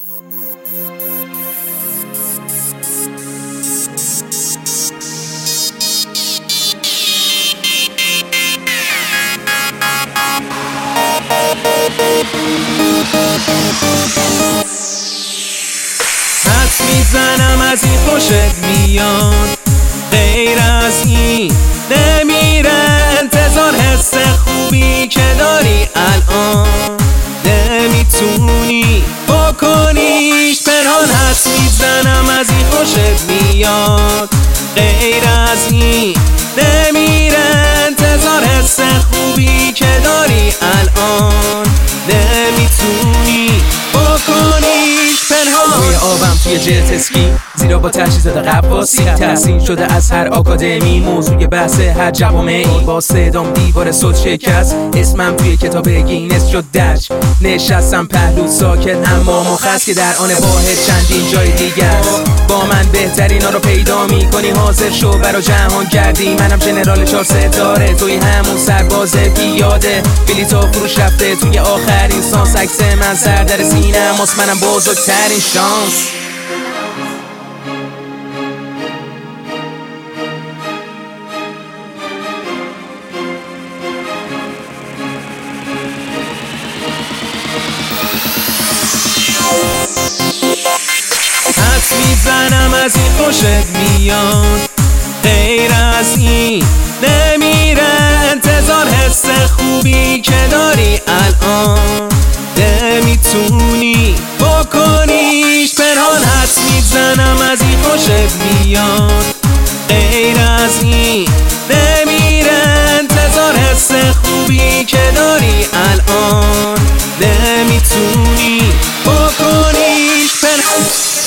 حدس میزنم از این خوشت میاد، غیر از این نمیره. انتظار حس خوبی که داری الان نمیتونی بکنیش پنهان. حدس میزنم از این خوشت میاد، غیر از این نمیره. انتظار حس خوبی که داری الان نمیتونی بکنیش پنهان. روی آبم توی جت اسکی، زیرا با تجهیزات غواصی تحصیل شده از هر آکادمی. موضوع بحث هر جوامعی، با صدام دیوار صوت شکست. اسمم توی کتاب گینس شد درج. نشستم پهلو ساکت اما مخص که در آن واحد چندین جای دیگه است. با من بهترینا رو پیدا میکنی، حاضر شو برا جهان گردی. منم جنرال 4 ستاره، توی همون سرباز پیاده. بلیطا فروش رفته توی آخرین سانس. عکس من سر در سینماست، منم بزرگترین شانس. حدس میزنم از این خوشت میاد، غیر از این نمیره. انتظار حس خوبی که داری الان نمیتونی بکنیش پنهان. حدس میزنم از این خوشت میاد، غیر از این نمیره. انتظار حس خوبی که داری الان نمیتونی بکنیش پنهان.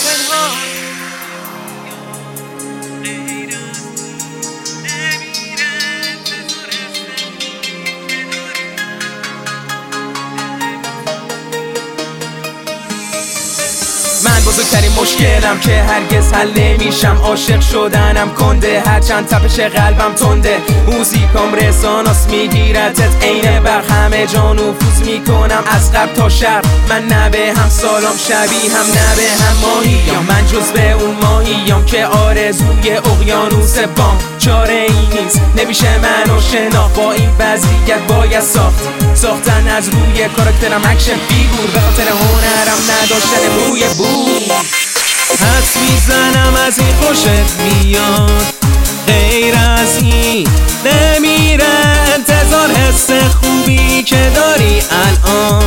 من بزرگترین مشکلم که هرگز حل نمیشم، عاشق شدنم کنده. هرچند تپش قلبم تنده، موزیکام رساناس میگیرتت عین برق. همه جا نفوذ میکنم از غرب تا شرق. من نه به هم سالام شبیهم، نه به هم ماهیم. من جز به اون ماهیم که آرزوی اقیانوس بام. چاره ای نیست، نمیشه منو شناخت. با این وضعیت باید ساختن از روی کاراکترم اکشن فیگور. به خاطر هنرم نداشتن روی بود. حدس میزنم از این خوشت میاد، غیر از این نمیره. انتظار حس خوبی که داری الان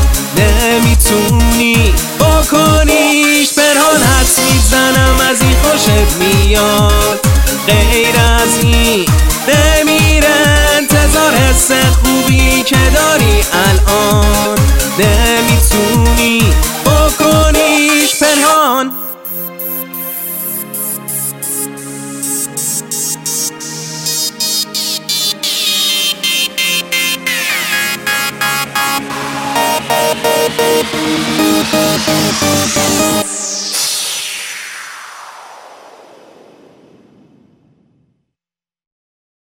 نمیتونی بکنیش پنهان. حدس میزنم از این خوشت میاد، غیر از این نمیره. انتظار حس خوبی که داری الان نمیتونی بکنیش پنهان.